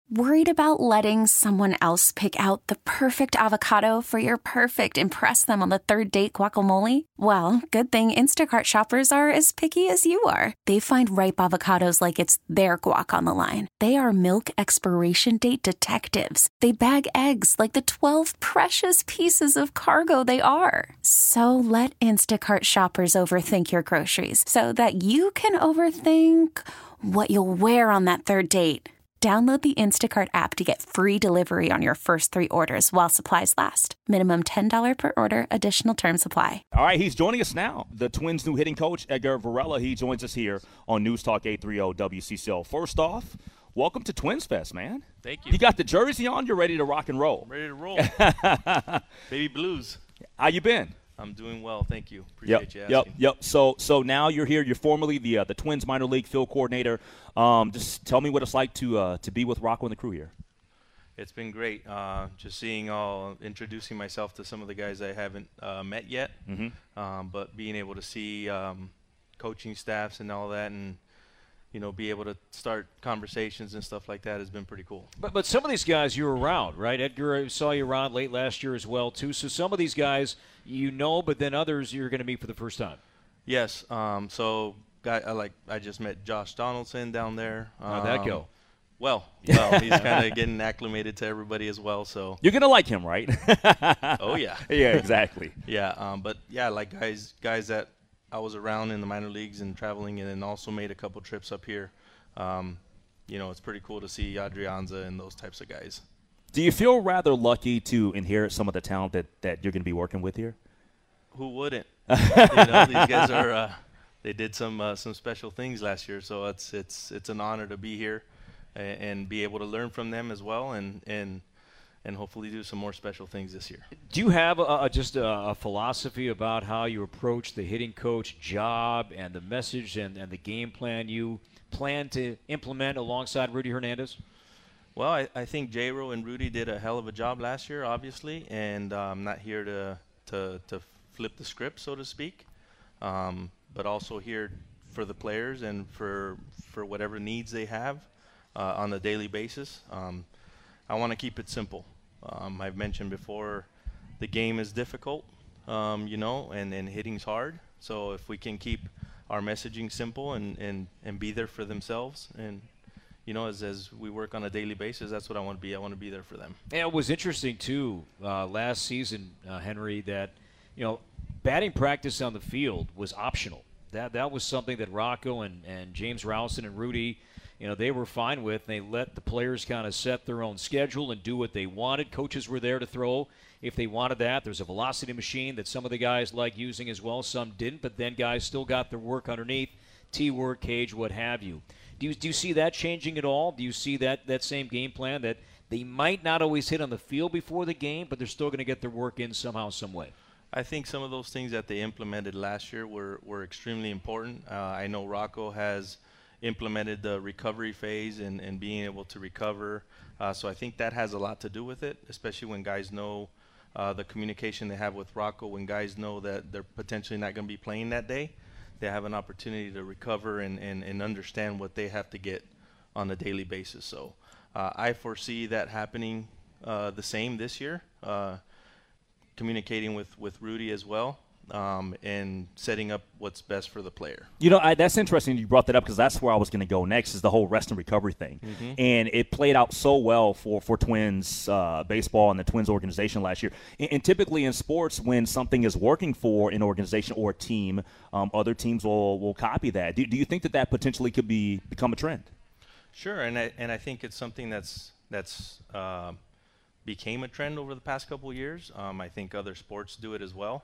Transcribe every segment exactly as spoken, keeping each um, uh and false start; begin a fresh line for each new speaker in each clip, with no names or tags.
Worried about letting someone else pick out the perfect avocado for your perfect impress them on the third date guacamole? Well, good thing Instacart shoppers are as picky as you are. They find ripe avocados like it's their guac on the line. They are milk expiration date detectives. They bag eggs like the twelve precious pieces of cargo they are. So let Instacart shoppers overthink your groceries so that you can overthink what you'll wear on that third date. Download the Instacart app to get free delivery on your first three orders while supplies last. Minimum ten dollars per order. Additional terms apply.
All right, he's joining us now. The Twins' new hitting coach, Edgar Varela. He joins us here on News Talk eight thirty W C C O. First off, welcome to Twins Fest, man.
Thank you.
You got the jersey on. You're ready to rock and roll.
I'm ready to roll. Baby Blues.
How you been?
I'm doing well, thank you. Appreciate
Yep,
you
yep,
asking.
yep. So, so now you're here. You're formerly the uh, the Twins minor league field coordinator. Um, just tell me what it's like to uh, to be with Rocco and the crew here.
It's been great. Uh, just seeing all, introducing myself to some of the guys I haven't uh, met yet.
Mm-hmm.
Um, but being able to see um, coaching staffs and all that, and you know, be able to start conversations and stuff like that has been pretty cool.
But but some of these guys you were around, right? Edgar, I saw you around late last year as well, too. So some of these guys you know, but then others you're going to meet for the first time.
Yes. Um, so guy, I like I just met Josh Donaldson down there.
How'd that
Um,
go?
Well, well, he's kind of getting acclimated to everybody as well. So
You're gonna like him, right?
oh yeah,
yeah, exactly.
yeah. Um, but yeah, like guys, guys that I was around in the minor leagues and traveling, and then also made a couple trips up here. Um, you know, it's pretty cool to see Adrianza and those types of guys.
Do you feel rather lucky to inherit some of the talent that, that you're going to be working with here?
Who wouldn't? you know, these guys are. Uh, they did some uh, some special things last year, so it's it's it's an honor to be here and, and be able to learn from them as well, and and and hopefully do some more special things this year.
Do you have a, a, just a, a philosophy about how you approach the hitting coach job and the message and, and the game plan you plan to implement alongside Rudy Hernandez?
Well, I, I think J-Ro and Rudy did a hell of a job last year, obviously, and uh, I'm not here to, to, to flip the script, so to speak, um, but also here for the players and for, for whatever needs they have uh, on a daily basis. Um, I want to keep it simple. Um, I've mentioned before the game is difficult, um, you know, and, and hitting's hard. So if we can keep our messaging simple and, and, and be there for themselves and – you know, as as we work on a daily basis, that's what I want to be. I want to be there for them.
And it was interesting, too, uh, last season, uh, Henry, that, you know, batting practice on the field was optional. That that was something that Rocco and, and James Rowson and Rudy, you know, they were fine with. They let the players kind of set their own schedule and do what they wanted. Coaches were there to throw if they wanted that. There's a velocity machine that some of the guys like using as well. Some didn't, but then guys still got their work underneath, T-work, cage, what have you. Do you, do you see that changing at all? Do you see that, that same game plan that they might not always hit on the field before the game, but they're still going to get their work in somehow, some way?
I think some of those things that they implemented last year were, were extremely important. Uh, I know Rocco has implemented the recovery phase and, and being able to recover. Uh, so I think that has a lot to do with it, especially when guys know uh, the communication they have with Rocco, when guys know that they're potentially not going to be playing that day. They have an opportunity to recover and, and, and understand what they have to get on a daily basis. So uh, I foresee that happening uh, the same this year, uh, communicating with, with Rudy as well, um, and setting up what's best for the player.
You know, I, that's interesting you brought that up because that's where I was going to go next is the whole rest and recovery thing.
Mm-hmm.
And it played out so well for, for Twins uh, baseball and the Twins organization last year. And, and typically in sports, when something is working for an organization or a team, um, other teams will, will copy that. Do, do you think that that potentially could be become a trend?
Sure, and I, and I think it's something that's that's uh, became a trend over the past couple of years. Um, I think other sports do it as well.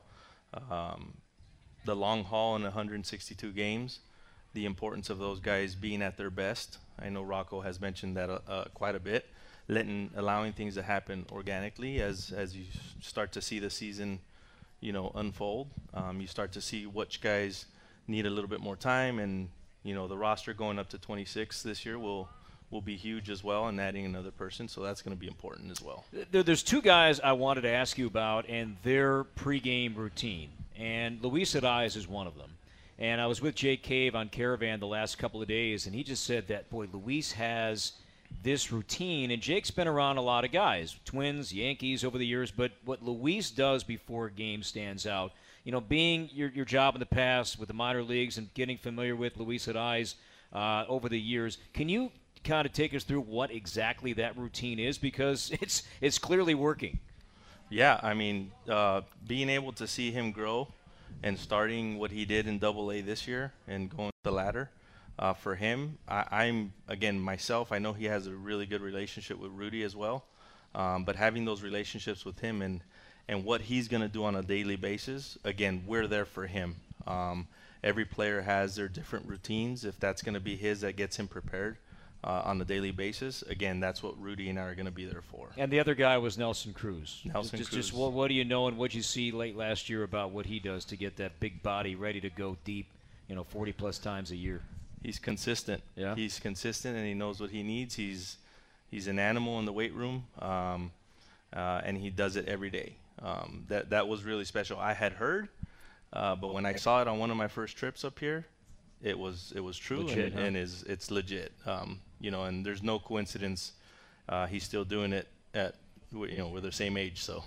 Um, the long haul in one hundred sixty-two games, the importance of those guys being at their best. I know Rocco has mentioned that uh, uh, quite a bit, letting allowing things to happen organically as as you start to see the season, you know, unfold. Um, you start to see which guys need a little bit more time, and you know the roster going up to twenty-six this year will will be huge as well, and adding another person, so that's going to be important as well.
There, there's two guys I wanted to ask you about and their pregame routine, and Luis Ariz is one of them. And I was with Jake Cave on Caravan the last couple of days, and he just said that, boy, Luis has this routine, and Jake's been around a lot of guys, Twins, Yankees over the years, but what Luis does before a game stands out. You know, being your your job in the past with the minor leagues and getting familiar with Luis Arraez uh, over the years, can you kind of take us through what exactly that routine is? Because it's it's clearly working.
Yeah, I mean, uh, being able to see him grow and starting what he did in Double A this year and going the ladder, uh, for him, I, I'm, again, myself, I know he has a really good relationship with Rudy as well, um, but having those relationships with him and, and what he's going to do on a daily basis, again, we're there for him. Um, every player has their different routines. If that's going to be his that gets him prepared Uh, on a daily basis, again, that's what Rudy and I are going to be there for.
And the other guy was Nelson Cruz.
Nelson
just,
Cruz.
Just what, what do you know and what did you see late last year about what he does to get that big body ready to go deep, you know, forty plus times a year?
He's consistent.
Yeah.
He's consistent, and he knows what he needs. He's he's an animal in the weight room, um, uh, and he does it every day. Um, that that was really special. I had heard, uh, but when I saw it on one of my first trips up here, it was it was true
legit,
and,
huh?
and is it's legit. Um, you know, and there's no coincidence. Uh, he's still doing it at you know we're the same age, so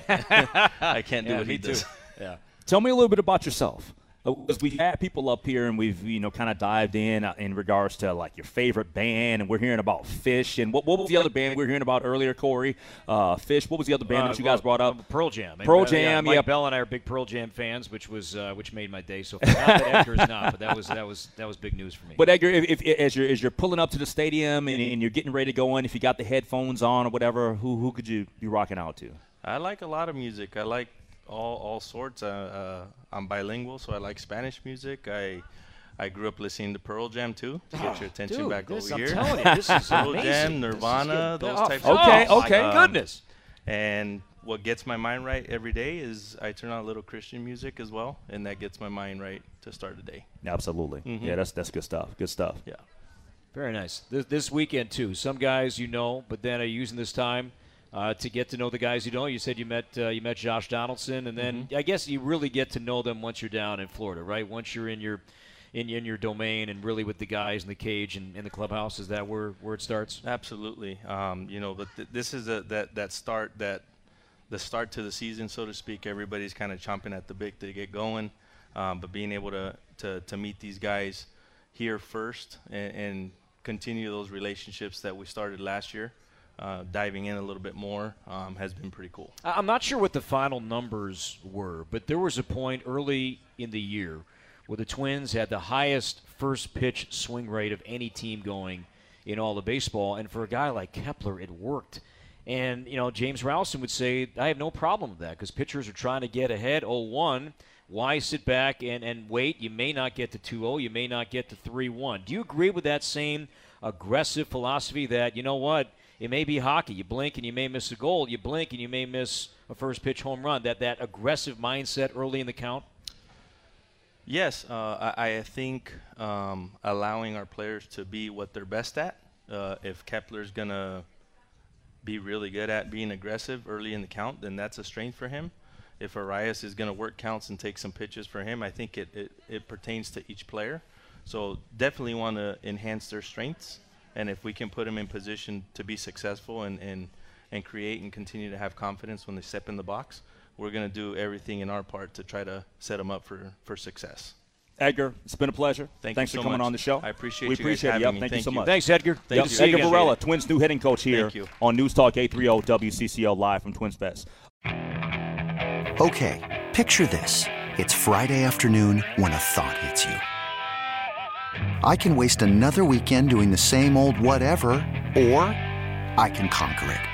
I can't do
yeah,
what
me
he
too.
does.
Yeah.
Tell me a little bit about yourself. Because we've had people up here and we've, you know, kind of dived in uh, in regards to, like, your favorite band, and we're hearing about Fish. And what, what was the other band we were hearing about earlier, Corey? Uh, Fish. What was the other band
Uh,
that you guys brought up?
Pearl Jam.
Pearl
Uh,
Jam,
yeah. Mike
yeah.
Bell and I are big Pearl Jam fans, which was uh, which made my day so far. Not that Edgar is not, but that was that was that was big news for me.
But Edgar, if, if as you're as you're pulling up to the stadium and, and you're getting ready to go in, if you got the headphones on or whatever, who who could you be rocking out to?
I like a lot of music. I like all all sorts. Uh, uh, I'm bilingual, so I like Spanish music. I I grew up listening to Pearl Jam too. To get your attention
Dude,
back
this,
over
I'm
here.
telling you, this is
Pearl
amazing.
Jam,
This is
Nirvana,
getting-
those
oh,
types
of-
oh,
Okay,
my
okay.
goodness.
And what gets my mind right every day is I turn on a little Christian music as well, and that gets my mind right to start the day.
Absolutely.
Mhm.
Yeah, that's that's good stuff. Good stuff.
Yeah.
Very nice. This, this weekend, too. Some guys you know, but then are using this time uh, to get to know the guys you don't. You said you met uh, you met Josh Donaldson, and then
Mm-hmm.
I guess you really get to know them once you're down in Florida, right? Once you're in your in, in your domain and really with the guys in the cage and in the clubhouse. Is that where, where it starts?
Absolutely. Um, you know, but th- this is a, that that start that the start to the season, so to speak. Everybody's kind of chomping at the bit to get going, um, but being able to, to to meet these guys here first and, and continue those relationships that we started last year, uh, diving in a little bit more, um, has been pretty cool.
I- I'm not sure what the final numbers were, but there was a point early in the year where the Twins had the highest first pitch swing rate of any team going in all of baseball. And for a guy like Kepler, it worked. And, you know, James Rowson would say, I have no problem with that because pitchers are trying to get ahead oh one. Why sit back and, and wait? You may not get to two oh. You may not get to three one. Do you agree with that same aggressive philosophy that, you know what, it may be hockey. You blink and you may miss a goal. You blink and you may miss a first pitch home run. That that aggressive mindset early in the count?
Yes, uh, I, I think um, allowing our players to be what they're best at. Uh, if Kepler's going to be really good at being aggressive early in the count, then that's a strength for him. If Arraez is going to work counts and take some pitches for him, I think it, it, it pertains to each player. So definitely want to enhance their strengths. And if we can put them in position to be successful and, and, and create and continue to have confidence when they step in the box, we're going to do everything in our part to try to set them up for, for success.
Edgar, it's been a pleasure.
Thank
Thanks
you
for
so
coming
much.
on the show.
I appreciate
we
you guys
appreciate
having
Yep,
me.
Thank,
Thank
you so
you.
much.
Thanks, Edgar.
Thank
Good
you.
to see you
Edgar
again.
Varela, Twins' new hitting coach here
Thank you.
on News Talk eight thirty W C C O live from Twins Fest.
Okay, picture this. It's Friday afternoon when a thought hits you. I can waste another weekend doing the same old whatever, or I can conquer it.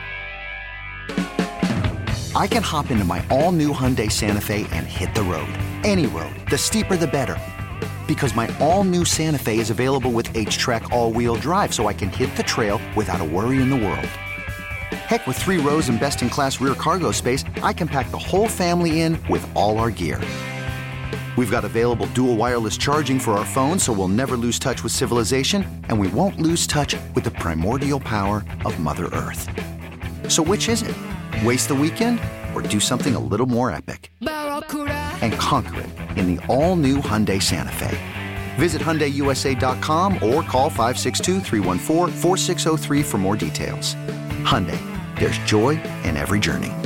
I can hop into my all-new Hyundai Santa Fe and hit the road. Any road. The steeper, the better. Because my all-new Santa Fe is available with H-Track all-wheel drive, so I can hit the trail without a worry in the world. Heck, with three rows and best-in-class rear cargo space, I can pack the whole family in with all our gear. We've got available dual wireless charging for our phones, so we'll never lose touch with civilization, and we won't lose touch with the primordial power of Mother Earth. So which is it? Waste the weekend or do something a little more epic? And conquer it in the all-new Hyundai Santa Fe. Visit Hyundai U S A dot com or call five six two, three one four, four six zero three for more details. Hyundai, there's joy in every journey.